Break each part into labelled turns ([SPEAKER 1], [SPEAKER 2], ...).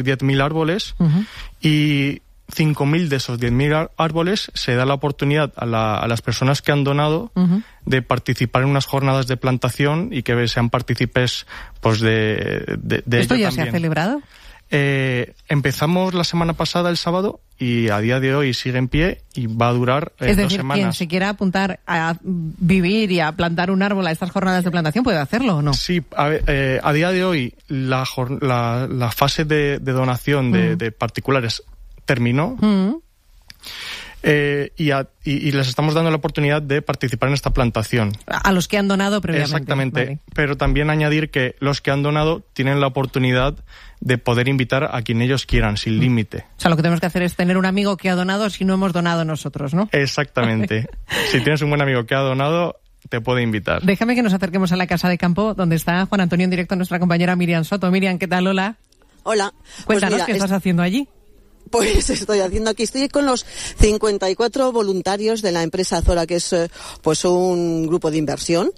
[SPEAKER 1] 10.000 árboles y 5.000 de esos 10.000 árboles se da la oportunidad a las personas que han donado de participar en unas jornadas de plantación y que sean partícipes pues de
[SPEAKER 2] ¿Esto ya
[SPEAKER 1] también.
[SPEAKER 2] se ha celebrado?
[SPEAKER 1] Empezamos la semana pasada, el sábado, y a día de hoy sigue en pie y va a durar 2 semanas.
[SPEAKER 2] Es decir, quien se quiera apuntar a vivir y a plantar un árbol a estas jornadas de plantación, ¿puede hacerlo o no?
[SPEAKER 1] Sí, a día de hoy la fase de donación de particulares terminó y les estamos dando la oportunidad de participar en esta plantación.
[SPEAKER 2] A los que han donado previamente.
[SPEAKER 1] Exactamente,
[SPEAKER 2] vale.
[SPEAKER 1] Pero también añadir que los que han donado tienen la oportunidad de poder invitar a quien ellos quieran, sin límite.
[SPEAKER 2] O sea, lo que tenemos que hacer es tener un amigo que ha donado si no hemos donado nosotros, ¿no?
[SPEAKER 1] Exactamente. Si tienes un buen amigo que ha donado, te puede invitar.
[SPEAKER 2] Déjame que nos acerquemos a la Casa de Campo, donde está Juan Antonio en directo, nuestra compañera Miriam Soto. Miriam, ¿qué tal? Hola.
[SPEAKER 3] Hola.
[SPEAKER 2] Cuéntanos, ¿qué estás haciendo allí?
[SPEAKER 3] Pues estoy con los 54 voluntarios de la empresa Azora, que es pues un grupo de inversión.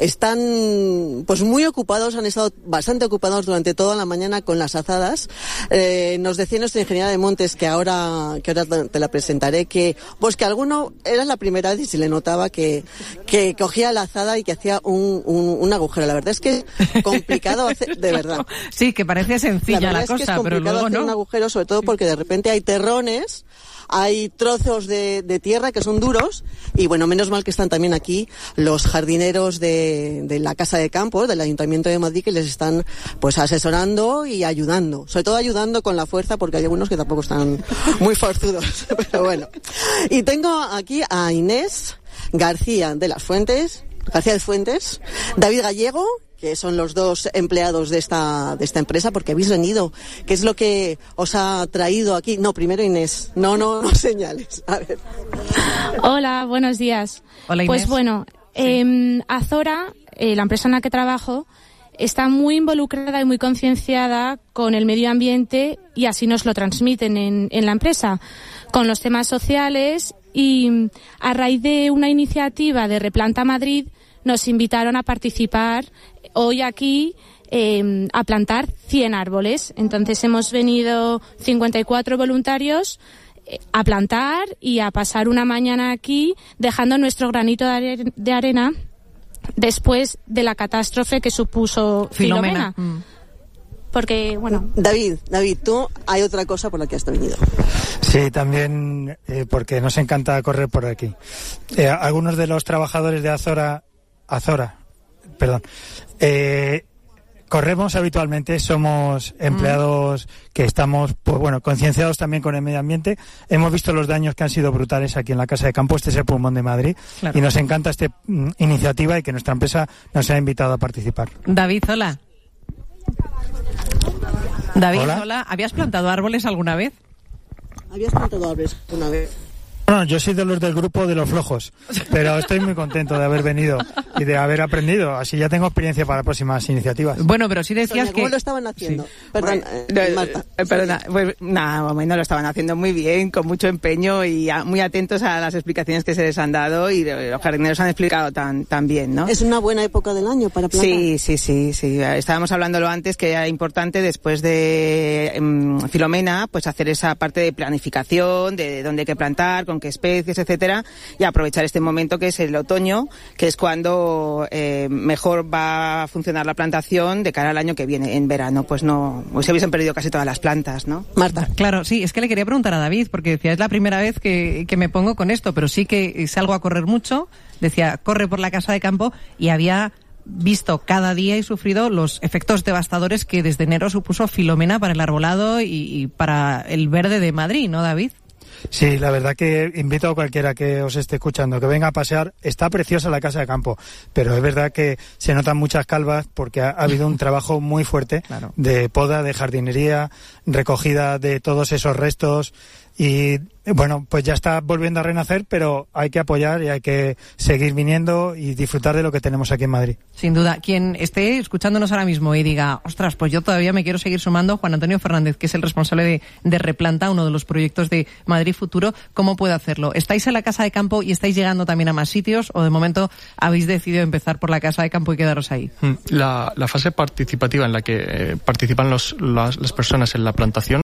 [SPEAKER 3] Están pues muy ocupados, han estado bastante ocupados durante toda la mañana con las azadas. Nos decía nuestra ingeniera de montes, que ahora te la presentaré, que alguno era la primera vez y se le notaba que cogía la azada y que hacía un agujero. La verdad es que es complicado hacer, de verdad.
[SPEAKER 2] Sí, que parece sencilla la cosa,
[SPEAKER 3] es que es
[SPEAKER 2] pero luego
[SPEAKER 3] hacer
[SPEAKER 2] no.
[SPEAKER 3] un agujero, sobre todo porque de repente hay terrones, hay trozos de tierra que son duros y bueno, menos mal que están también aquí los jardineros de la Casa de Campo, del Ayuntamiento de Madrid, que les están pues asesorando y ayudando, sobre todo ayudando con la fuerza, porque hay algunos que tampoco están muy forzudos, pero bueno. Y tengo aquí a Inés García de Fuentes, David Gallego, que son los dos empleados de esta empresa, porque habéis venido. ¿Qué es lo que os ha traído aquí? No, primero Inés. No señales. A ver.
[SPEAKER 4] Hola, buenos días.
[SPEAKER 2] Hola, Inés.
[SPEAKER 4] Pues bueno, Azora, la empresa en la que trabajo, está muy involucrada y muy concienciada con el medio ambiente y así nos lo transmiten en la empresa, con los temas sociales, y a raíz de una iniciativa de Replanta Madrid nos invitaron a participar hoy aquí a plantar 100 árboles. Entonces hemos venido 54 voluntarios a plantar y a pasar una mañana aquí dejando nuestro granito de arena después de la catástrofe que supuso Filomena. Porque, bueno...
[SPEAKER 3] David, tú, hay otra cosa por la que has venido.
[SPEAKER 5] Sí, también porque nos encanta correr por aquí. Algunos de los trabajadores de Azora, corremos habitualmente, somos empleados que estamos, pues bueno, concienciados también con el medio ambiente. Hemos visto los daños que han sido brutales aquí en la Casa de Campo, este es el pulmón de Madrid, claro. Y nos encanta esta iniciativa y que nuestra empresa nos ha invitado a participar.
[SPEAKER 2] David, hola. David, hola. ¿Habías plantado árboles alguna vez?
[SPEAKER 3] ¿Habías plantado árboles una vez?
[SPEAKER 5] No, yo soy de los del grupo de los flojos, pero estoy muy contento de haber venido y de haber aprendido. Así ya tengo experiencia para próximas iniciativas.
[SPEAKER 2] Bueno, pero sí decías
[SPEAKER 3] Sonia, ¿cómo lo estaban haciendo? Sí. Perdón, Marta.
[SPEAKER 6] Perdona, pues nada, bueno, lo estaban haciendo muy bien, con mucho empeño y muy atentos a las explicaciones que se les han dado, y los jardineros han explicado tan bien, ¿no?
[SPEAKER 3] ¿Es una buena época del año para plantar?
[SPEAKER 6] Sí. Estábamos hablándolo antes, que era importante después de Filomena, pues hacer esa parte de planificación, de dónde hay que plantar, con qué especies, etcétera, y aprovechar este momento que es el otoño, que es cuando mejor va a funcionar la plantación de cara al año que viene. En verano pues se hubiesen perdido casi todas las plantas, ¿no?
[SPEAKER 2] Marta. Claro, sí, es que le quería preguntar a David, porque decía, es la primera vez que me pongo con esto, pero sí que salgo a correr mucho, decía, corre por la Casa de Campo, y había visto cada día y sufrido los efectos devastadores que desde enero supuso Filomena para el arbolado y para el verde de Madrid, ¿no, David?
[SPEAKER 5] Sí, la verdad que invito a cualquiera que os esté escuchando que venga a pasear. Está preciosa la Casa de Campo, pero es verdad que se notan muchas calvas porque ha habido un trabajo muy fuerte, claro, de poda, de jardinería, recogida de todos esos restos. Y bueno, pues ya está volviendo a renacer, pero hay que apoyar y hay que seguir viniendo y disfrutar de lo que tenemos aquí en Madrid.
[SPEAKER 2] Sin duda. Quien esté escuchándonos ahora mismo y diga, ostras, pues yo todavía me quiero seguir sumando, Juan Antonio Fernández, que es el responsable de Replanta, uno de los proyectos de Madrid Futuro, ¿cómo puede hacerlo? ¿Estáis en la Casa de Campo y estáis llegando también a más sitios, o de momento habéis decidido empezar por la Casa de Campo y quedaros ahí?
[SPEAKER 1] La fase participativa en la que participan las personas en la plantación